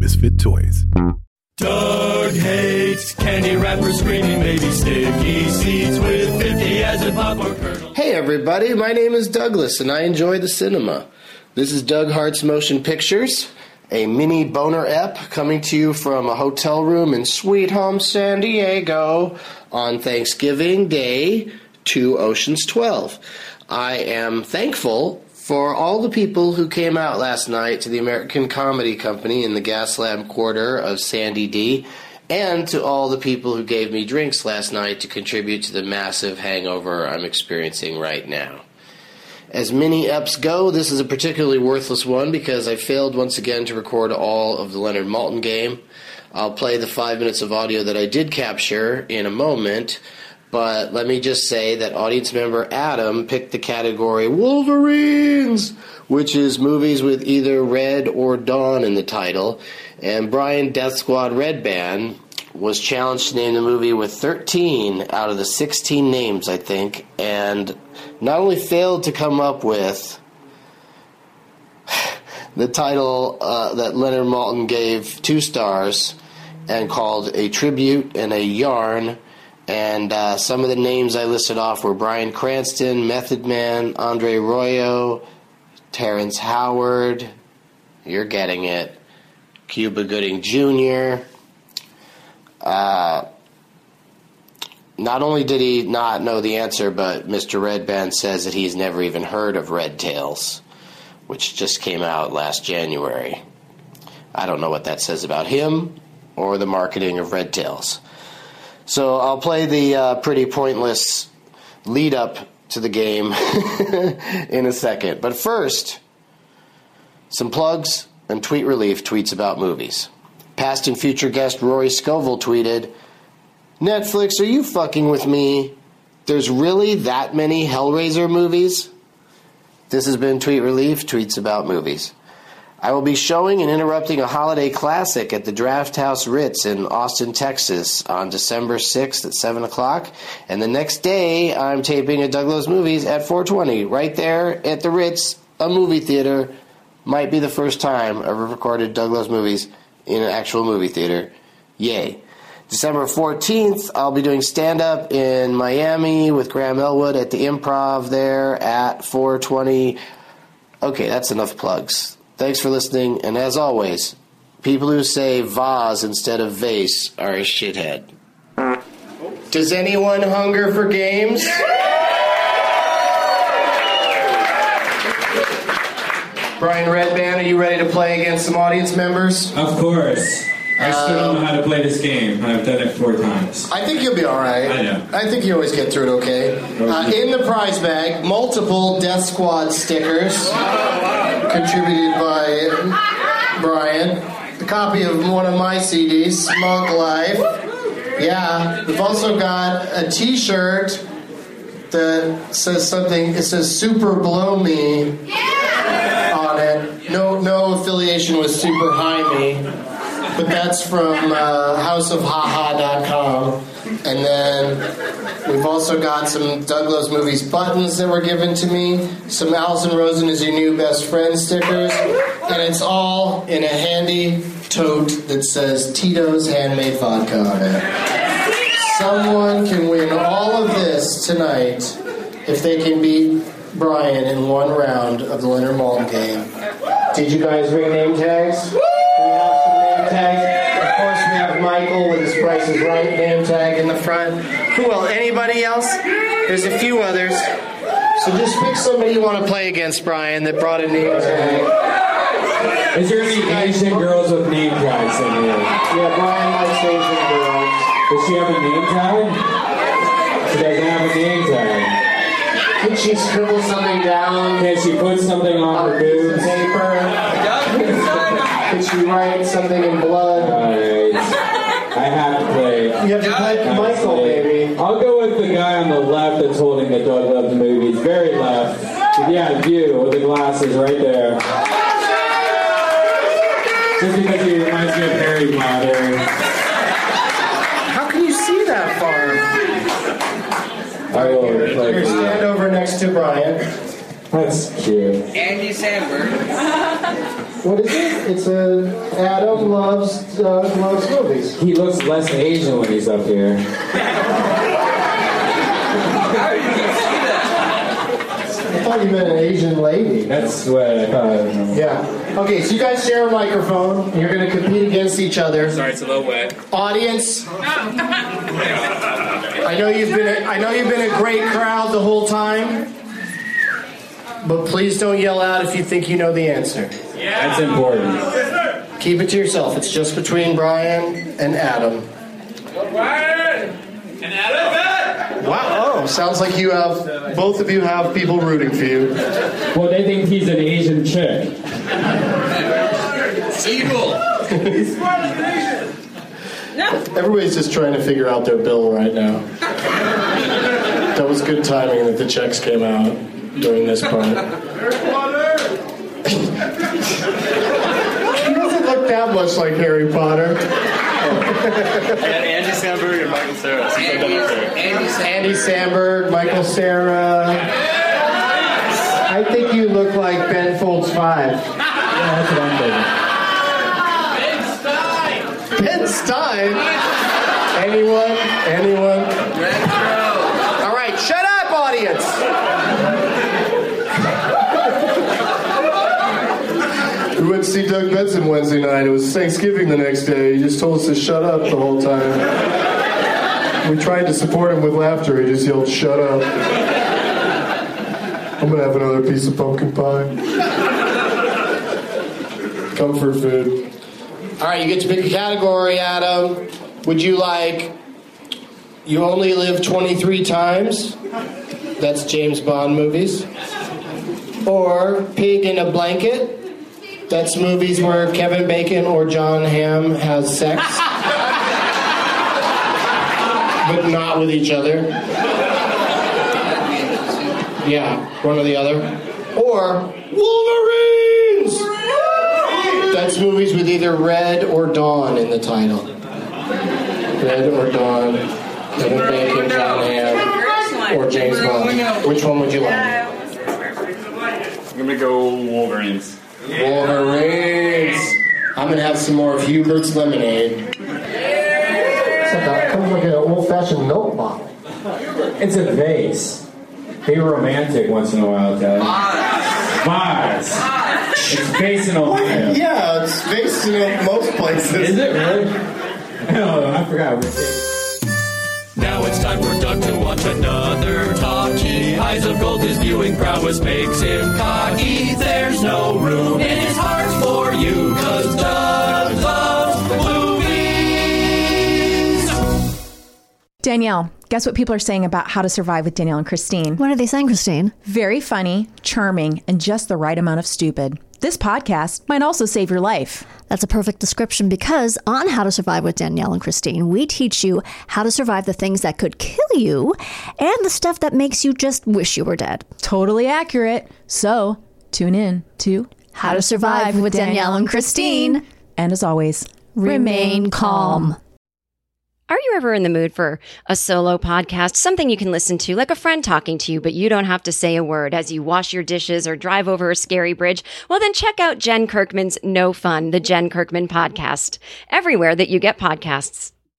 Misfit Toys. Doug hates candy wrappers, screaming baby sticky seeds with 50 as a popcorn kernel. Hey everybody, my name is Douglas and I enjoy the cinema. This is Doug Hart's Motion Pictures, a mini boner ep coming to you from a hotel room in Sweet Home San Diego on Thanksgiving Day to Ocean's 12. I am thankful for all the people who came out last night to the American Comedy Company in the Gaslamp Quarter of Sandy D, and to all the people who gave me drinks last night to contribute to the massive hangover I'm experiencing right now. As mini eps go, this is a particularly worthless one because I failed once again to record all of the Leonard Maltin game. I'll play the 5 minutes of audio that I did capture in a moment, but let me just say that audience member Adam picked the category Wolverines, which is movies with either Red or Dawn in the title, and Brian Death Squad Red Band was challenged to name the movie with 13 out of the 16 names, I think, and not only failed to come up with the title that Leonard Maltin gave 2 stars and called A Tribute and a Yarn. And some of the names I listed off were Bryan Cranston, Method Man, Andre Royo, Terrence Howard, you're getting it, Cuba Gooding Jr. Not only did he not know the answer, but Mr. Red Band says that he's never even heard of Red Tails, which just came out last January. I don't know what that says about him or the marketing of Red Tails. So I'll play the pretty pointless lead-up to the game in a second. But first, some plugs and Tweet Relief tweets about movies. Past and future guest Rory Scovel tweeted, Netflix, are you fucking with me? There's really that many Hellraiser movies? This has been Tweet Relief, tweets about movies. I will be showing and interrupting a holiday classic at the Draft House Ritz in Austin, Texas on December 6th at 7 o'clock. And the next day, I'm taping a Doug Loves Movies at 420, right there at the Ritz, a movie theater. Might be the first time I've ever recorded Doug Loves Movies in an actual movie theater. Yay. December 14th, I'll be doing stand-up in Miami with Graham Elwood at the Improv there at 420. Okay, that's enough plugs. Thanks for listening, and as always, people who say vase instead of vase are a shithead. Does anyone hunger for games? Brian Redband, are you ready to play against some audience members? Of course. I still don't know how to play this game. I've done it 4 times. I think you'll be all right. I know. I think you always get through it okay. In the prize bag, multiple Death Squad stickers contributed by Brian. A copy of one of my CDs, Smug Life. Yeah. We've also got a T-shirt that says something. It says Super Blow Me on it. No affiliation with Super High Me. But that's from houseofhaha.com. And then we've also got some Doug Loves Movies buttons that were given to me, some Alison Rosen is your new best friend stickers, and it's all in a handy tote that says Tito's Handmade Vodka on it. Someone can win all of this tonight if they can beat Brian in one round of the Leonard Maltin game. Did you guys bring name tags? Tag. Of course, we have Michael with his Price is Right name tag in the front. Who else? Anybody else? There's a few others. So just pick somebody you want to play against, Brian, that brought a name tag. Is there any Asian girls with name tags in here? Yeah, Brian likes Asian girls. Does she have a name tag? She doesn't have a name tag. Can she scribble something down? Can she put something on her boobs? Paper? Can she write something in blood? Alright. I have to play. You have to play Michael, baby. I'll go with the guy on the left that's holding the Doug Loves Movies. Very left. Yeah, you with the glasses right there. Just because he reminds me of Harry Potter. How can you see that far? I will play. Here, stand over next to Brian. That's cute. Andy Samberg. What is it? It's Adam loves movies. He looks less Asian when he's up here. I thought you meant an Asian lady. That's what I thought. Yeah. Okay, so you guys share a microphone. And you're going to compete against each other. Sorry, it's a little wet. Audience. I know you've been a great crowd the whole time. But please don't yell out if you think you know the answer. Yeah. That's important. Keep it to yourself. It's just between Brian and Adam. Brian! And Adam! Wow. Oh, sounds like both of you have people rooting for you. Well, they think he's an Asian chick. Evil! Everybody's just trying to figure out their bill right now. That was good timing that the checks came out during this part. He doesn't look that much like Harry Potter. I got Andy Samberg and Michael Cera. Andy Samberg, Michael Cera. I think you look like Ben Folds 5. Yeah, that's what I'm thinking. Ben Stein? Anyone? All right, shut up, audience! We went to see Doug Benson Wednesday night. It was Thanksgiving the next day. He just told us to shut up the whole time. We tried to support him with laughter. He just yelled, "Shut up." I'm going to have another piece of pumpkin pie. Comfort food. All right, you get to pick a category, Adam. Would you like You Only Live 23 Times? That's James Bond movies. Or Pig in a Blanket? That's movies where Kevin Bacon or John Hamm has sex. But not with each other. Yeah, one or the other. Or Wolverines! That's movies with either Red or Dawn in the title. Red or Dawn. Kevin Bacon, John Hamm, or James Bond. Which one would you like? I'm gonna go Wolverines. Wolverines. I'm gonna have some more of Hubert's lemonade. It comes like an old-fashioned milk bottle. It's a vase. Be romantic once in a while, guys. Mars. It's based in Ohio. Yeah, it's based in most places. Is it really? No, I forgot. Now it's time for Doug to watch another talkie. Eyes of gold, his viewing prowess makes him cocky. There's no room in his heart for you, 'cause Doug loves movies. Danielle, guess what people are saying about How to Survive with Danielle and Christine? What are they saying, Christine? Very funny, charming, and just the right amount of stupid. This podcast might also save your life. That's a perfect description because on How to Survive with Danielle and Christine, we teach you how to survive the things that could kill you and the stuff that makes you just wish you were dead. Totally accurate. So, tune in to How to Survive with Danielle and Christine. And as always, Remain calm. Are you ever in the mood for a solo podcast, something you can listen to, like a friend talking to you, but you don't have to say a word as you wash your dishes or drive over a scary bridge? Well, then check out Jen Kirkman's No Fun, the Jen Kirkman Podcast, everywhere that you get podcasts.